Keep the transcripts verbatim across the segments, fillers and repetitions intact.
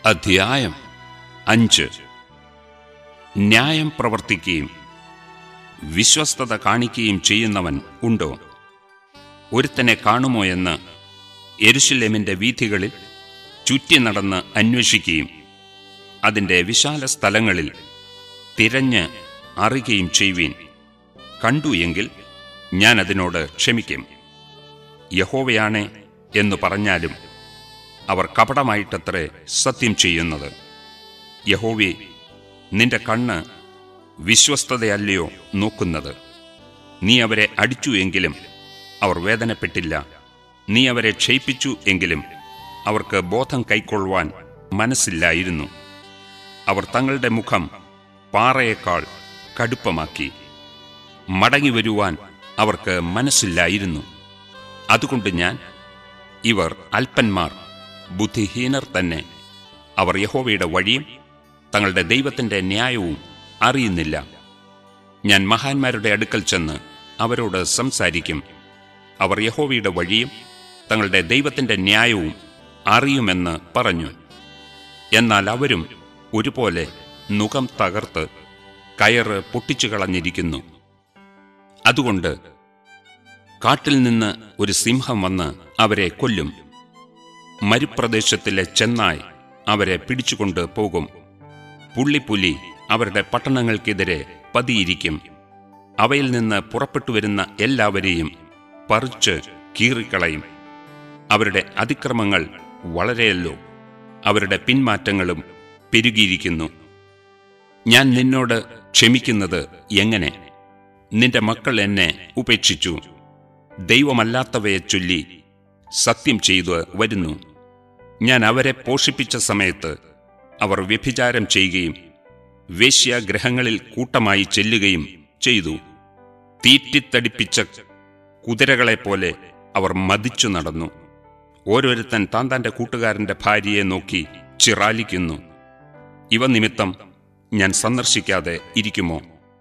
അധ്യായം അഞ്ച്. ന്യായം പ്രവർത്തിക്കുകയും വിശ്വസ്തത കാണിക്കുകയും ചെയ്യുന്നവൻ ഉണ്ടോ? ഒരുത്തനെ കാണുമോ എന്ന് യെരുശലേമിന്റെ വീഥികളിൽ ചുറ്റി നടന്ന് അന്വേഷിക്കുകയും അതിൻ്റെ വിശാല സ്ഥലങ്ങളിൽ തിരഞ്ഞ് അറിയുകയും ചെയ്യുവീൻ. കണ്ടു എങ്കിൽ ഞാൻ അതിനോട് ക്ഷമിക്കും. യഹോവയാണ് എന്നു പറഞ്ഞാലും അവർ കപടമായിട്ടത്രേ സത്യം ചെയ്യുന്നത്. യഹോവേ, നിന്റെ കണ്ണ് വിശ്വസ്തതയല്ലയോ നോക്കുന്നത്? നീ അവരെ അടിച്ചു എങ്കിലും അവർ വേദനപ്പെട്ടില്ല. നീ അവരെ ക്ഷയിപ്പിച്ചു എങ്കിലും അവർക്ക് ബോധം കൈക്കൊള്ളുവാൻ മനസ്സില്ലായിരുന്നു. അവർ തങ്ങളുടെ മുഖം പാറയേക്കാൾ കടുപ്പമാക്കി. മടങ്ങി വരുവാൻ അവർക്ക് മനസ്സില്ലായിരുന്നു. അതുകൊണ്ട് ഞാൻ, ഇവർ അല്പന്മാർ, ബുദ്ധിഹീനർ തന്നെ. അവർ യഹോവയുടെ വഴിയും തങ്ങളുടെ ദൈവത്തിൻ്റെ ന്യായവും അറിയുന്നില്ല. ഞാൻ മഹാന്മാരുടെ അടുക്കൽ ചെന്ന് അവരോട് സംസാരിക്കും. അവർ യഹോവയുടെ വഴിയും തങ്ങളുടെ ദൈവത്തിൻ്റെ ന്യായവും അറിയുമെന്ന് പറഞ്ഞു. എന്നാൽ അവരും ഒരുപോലെ നുകം തകർത്ത് കയറ് പൊട്ടിച്ചു കളഞ്ഞിരിക്കുന്നു. അതുകൊണ്ട് കാട്ടിൽ നിന്ന് ഒരു സിംഹം വന്ന് അവരെ കൊല്ലും. മരുപ്രദേശത്തിലെ ചെന്നായ് അവരെ പിടിച്ചുകൊണ്ട് പോകും. പുള്ളിപ്പുലി അവരുടെ പട്ടണങ്ങൾക്കെതിരെ പതിയിരിക്കും. അവയിൽ നിന്ന് പുറപ്പെട്ടുവരുന്ന എല്ലാവരെയും പറിച്ച് കീറിക്കളയും. അവരുടെ അതിക്രമങ്ങൾ വളരെയല്ലോ, അവരുടെ പിന്മാറ്റങ്ങളും പെരുകിയിരിക്കുന്നു. ഞാൻ നിന്നോട് ക്ഷമിക്കുന്നത് എങ്ങനെ? നിന്റെ മക്കൾ എന്നെ ഉപേക്ഷിച്ചു. ദൈവമല്ലാത്തവയെ ചൊല്ലി സത്യം ചെയ്തു വരുന്നു. ഞാൻ അവരെ പോഷിപ്പിച്ച സമയത്ത് അവർ വ്യഭിചാരം ചെയ്യുകയും വേശ്യാഗ്രഹങ്ങളിൽ കൂട്ടമായി ചെല്ലുകയും ചെയ്തു. തീറ്റിത്തടിപ്പിച്ച കുതിരകളെപ്പോലെ അവർ മദിച്ചു നടന്നു. ഓരോരുത്തൻ താൻ തൻ്റെ കൂട്ടുകാരൻ്റെ ഭാര്യയെ നോക്കി ചിറാലിക്കുന്നു. ഇവ നിമിത്തം ഞാൻ സന്ദർശിക്കാതെ ഇരിക്കുമോ?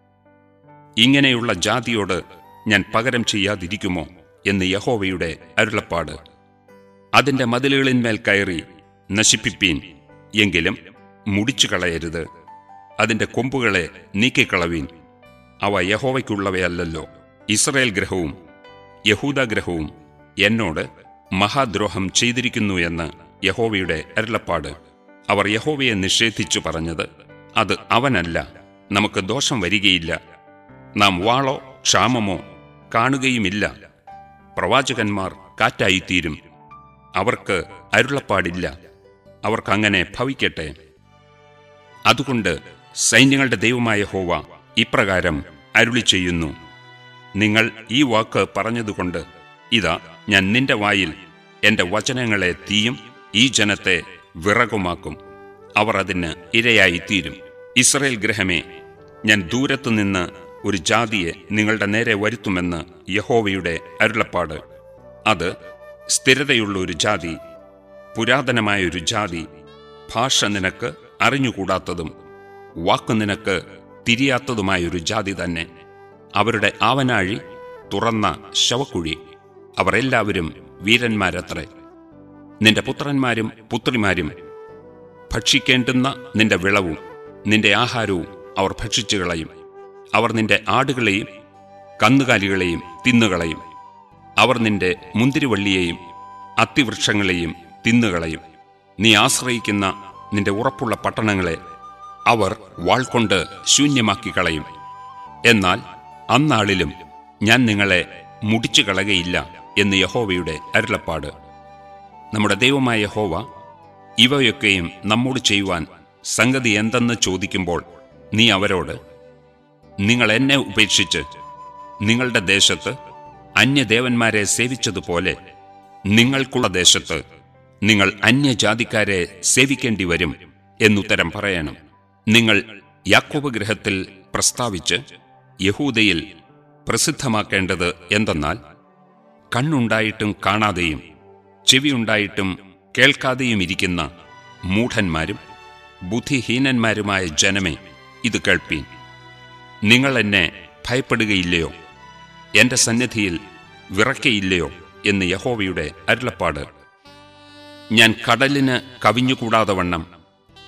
ഇങ്ങനെയുള്ള ജാതിയോട് ഞാൻ പകരം ചെയ്യാതിരിക്കുമോ എന്ന് യഹോവയുടെ അരുളപ്പാട്. അതിൻ്റെ മതിലുകളിന്മേൽ കയറി നശിപ്പിപ്പീൻ, എങ്കിലും മുടിച്ചു കളയരുത്. അതിൻ്റെ കൊമ്പുകളെ നീക്കിക്കളവീൻ. അവ യഹോവയ്ക്കുള്ളവയല്ലല്ലോ. ഇസ്രായേൽ ഗ്രഹവും യഹൂദാഗ്രഹവും എന്നോട് മഹാദ്രോഹം ചെയ്തിരിക്കുന്നു എന്ന് യഹോവയുടെ അരുളപ്പാട്. അവർ യഹോവയെ നിഷേധിച്ചു പറഞ്ഞത്, അത് അവനല്ല, നമുക്ക് ദോഷം വരികയില്ല. നാം വാളോ ക്ഷാമമോ കാണുകയുമില്ല. പ്രവാചകന്മാർ കാറ്റായിത്തീരും. അവർക്ക് അരുളപ്പാടില്ല. അവർക്കങ്ങനെ ഭവിക്കട്ടെ. അതുകൊണ്ട് സൈന്യങ്ങളുടെ ദൈവമായ യഹോവ ഇപ്രകാരം അരുളി ചെയ്യുന്നു: നിങ്ങൾ ഈ വാക്ക് പറഞ്ഞതുകൊണ്ട് ഇതാ ഞാൻ നിന്റെ വായിൽ എൻ്റെ വചനങ്ങളെ തീയും ഈ ജനത്തെ വിറകുമാക്കും. അവർ അതിന് ഇരയായിത്തീരും. ഇസ്രായേൽ ഗൃഹമേ, ഞാൻ ദൂരത്തുനിന്ന് ഒരു ജാതിയെ നിങ്ങളുടെ നേരെ വരുത്തുമെന്ന് യഹോവയുടെ അരുളപ്പാട്. അത് സ്ഥിരതയുള്ള ഒരു ജാതി, പുരാതനമായൊരു ജാതി, ഭാഷ നിനക്ക് അറിഞ്ഞുകൂടാത്തതും വാക്ക് നിനക്ക് തിരിയാത്തതുമായൊരു ജാതി തന്നെ. അവരുടെ ആവനാഴി തുറന്ന ശവക്കുഴി. അവർ എല്ലാവരും വീരന്മാരത്രേ. നിന്റെ പുത്രന്മാരും പുത്രിമാരും ഭക്ഷിക്കേണ്ടുന്ന നിന്റെ വിളവും നിന്റെ ആഹാരവും അവർ ഭക്ഷിച്ചു കളയും. അവർ നിന്റെ ആടുകളെയും കന്നുകാലികളെയും തിന്നുകളയും. അവർ നിന്റെ മുന്തിരിവള്ളിയെയും അത്തിവൃക്ഷങ്ങളെയും തിന്നുകളയും. നീ ആശ്രയിക്കുന്ന നിന്റെ ഉറപ്പുള്ള പട്ടണങ്ങളെ അവർ വാൾകൊണ്ട് ശൂന്യമാക്കി കളയും. എന്നാൽ അന്നാളിലും ഞാൻ നിങ്ങളെ മുടിച്ചു കളകയില്ല എന്ന് യഹോവയുടെ അരുളപ്പാട്. നമ്മുടെ ദൈവമായ യഹോവ ഇവയൊക്കെയും നമ്മോട് ചെയ്യുവാൻ സംഗതി എന്തെന്ന് ചോദിക്കുമ്പോൾ നീ അവരോട്, നിങ്ങൾ എന്നെ ഉപേക്ഷിച്ച് നിങ്ങളുടെ ദേശത്ത് അന്യദേവന്മാരെ സേവിച്ചതുപോലെ നിങ്ങൾക്കുള്ള ദേശത്ത് നിങ്ങൾ അന്യജാതിക്കാരെ സേവിക്കേണ്ടി വരും എന്നുത്തരം പറയണം. നിങ്ങൾ യാക്കോബ് ഗൃഹത്തിൽ പ്രസ്താവിച്ച് യഹൂദയിൽ പ്രസിദ്ധമാക്കേണ്ടത് എന്തെന്നാൽ, കണ്ണുണ്ടായിട്ടും കാണാതെയും ചെവിയുണ്ടായിട്ടും കേൾക്കാതെയും ഇരിക്കുന്ന മൂഢന്മാരും ബുദ്ധിഹീനന്മാരുമായ ജനമേ, ഇത് കേൾപ്പീൻ. നിങ്ങൾ എന്നെ ഭയപ്പെടുകയില്ലയോ? എൻ്റെ സന്നിധിയിൽ വിറയ്ക്കയില്ലയോ എന്ന് യഹോവയുടെ അരുളപ്പാട്. ഞാൻ കടലിന് കവിഞ്ഞുകൂടാതെ വണ്ണം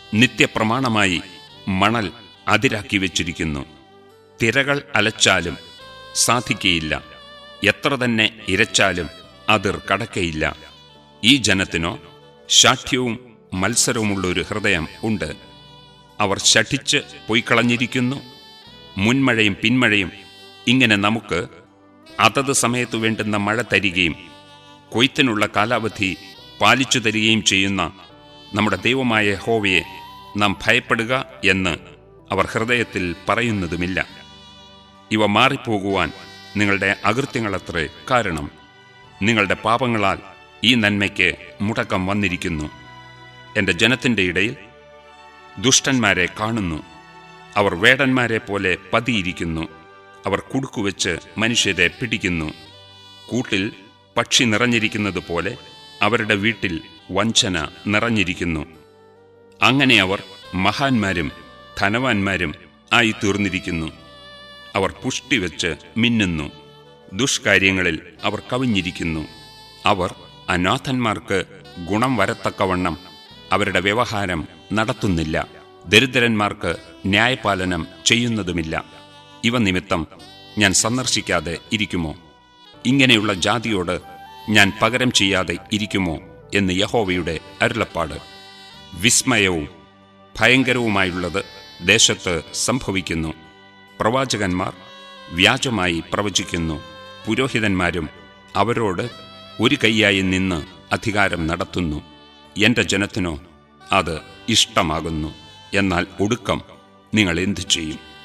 നിത്യപ്രമാണമായി മണൽ അതിരാക്കി വച്ചിരിക്കുന്നു. തിരകൾ അലച്ചാലും സാധിക്കയില്ല, എത്ര തന്നെ ഇരച്ചാലും അതിർ കടക്കയില്ല. ഈ ജനത്തിനോ ശാഠ്യവും മത്സരവുമുള്ളൊരു ഹൃദയം ഉണ്ട്. അവർ ശഠിച്ച് പൊയ്ക്കളഞ്ഞിരിക്കുന്നു. മുൻമഴയും പിന്മഴയും ഇങ്ങനെ നമുക്ക് അതത് സമയത്തു വേണ്ടുന്ന മഴ തരികയും കൊയ്ത്തിനുള്ള കാലാവധി പാലിച്ചു തരികയും ചെയ്യുന്ന നമ്മുടെ ദൈവമായ യഹോവയെ നാം ഭയപ്പെടുക എന്ന് അവർ ഹൃദയത്തിൽ പറയുന്നതുമില്ല. ഇവ മാറിപ്പോകുവാൻ നിങ്ങളുടെ അകൃത്യങ്ങളത്രേ കാരണം. നിങ്ങളുടെ പാപങ്ങളാൽ ഈ നന്മയ്ക്ക് മുടക്കം വന്നിരിക്കുന്നു. എൻ്റെ ജനത്തിൻ്റെ ഇടയിൽ ദുഷ്ടന്മാരെ കാണുന്നു. അവർ വേടന്മാരെ പോലെ പതിയിരിക്കുന്നു. അവർ കുടുക്കുവെച്ച് മനുഷ്യരെ പിടിക്കുന്നു. കൂട്ടിൽ പക്ഷി നിറഞ്ഞിരിക്കുന്നത് പോലെ അവരുടെ വീട്ടിൽ വഞ്ചന നിറഞ്ഞിരിക്കുന്നു. അങ്ങനെ അവർ മഹാന്മാരും ധനവാന്മാരും ആയി തീർന്നിരിക്കുന്നു. അവർ പുഷ്ടിവെച്ച് മിന്നുന്നു. ദുഷ്കാര്യങ്ങളിൽ അവർ കവിഞ്ഞിരിക്കുന്നു. അവർ അനാഥന്മാർക്ക് ഗുണം വരത്തക്കവണ്ണം അവരുടെ വ്യവഹാരം നടത്തുന്നില്ല. ദരിദ്രന്മാർക്ക് ന്യായപാലനം ചെയ്യുന്നതുമില്ല. ഇവ നിമിത്തം ഞാൻ സന്ദർശിക്കാതെ ഇരിക്കുമോ? ഇങ്ങനെയുള്ള ജാതിയോട് ഞാൻ പകരം ചെയ്യാതെ ഇരിക്കുമോ എന്ന് യഹോവയുടെ അരുളപ്പാട്. വിസ്മയവും ഭയങ്കരവുമായുള്ളത് ദേശത്ത് സംഭവിക്കുന്നു. പ്രവാചകന്മാർ വ്യാജമായി പ്രവചിക്കുന്നു. പുരോഹിതന്മാരും അവരോട് ഒരു കൈയായി നിന്ന് അധികാരം നടത്തുന്നു. എൻ്റെ ജനത്തിനോ അത് ഇഷ്ടമാകുന്നു. എന്നാൽ ഒടുക്കം നിങ്ങൾ എന്തു ചെയ്യും?